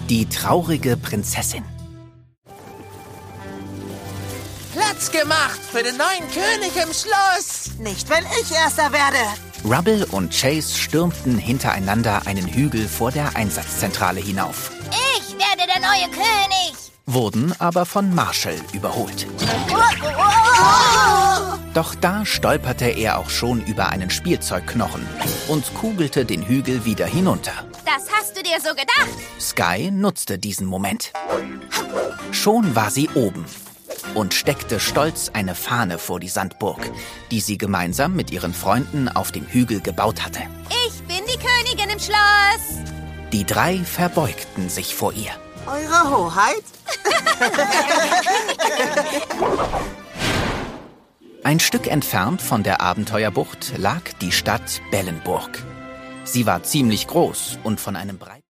Die traurige Prinzessin. Platz gemacht für den neuen König im Schloss. Nicht, wenn ich Erster werde. Rubble und Chase stürmten hintereinander einen Hügel vor der Einsatzzentrale hinauf, Ich werde der neue König. wurden aber von Marshall überholt. Doch da stolperte er auch schon über einen Spielzeugknochen und kugelte den Hügel wieder hinunter. Das hast du dir so gedacht. Sky nutzte diesen Moment. Schon war sie oben und steckte stolz eine Fahne vor die Sandburg, die sie gemeinsam mit ihren Freunden auf dem Hügel gebaut hatte. Ich bin die Königin im Schloss. Die drei verbeugten sich vor ihr. Eure Hoheit? Ein Stück entfernt von der Abenteuerbucht lag die Stadt Bellenburg. Sie war ziemlich groß und von einem breiten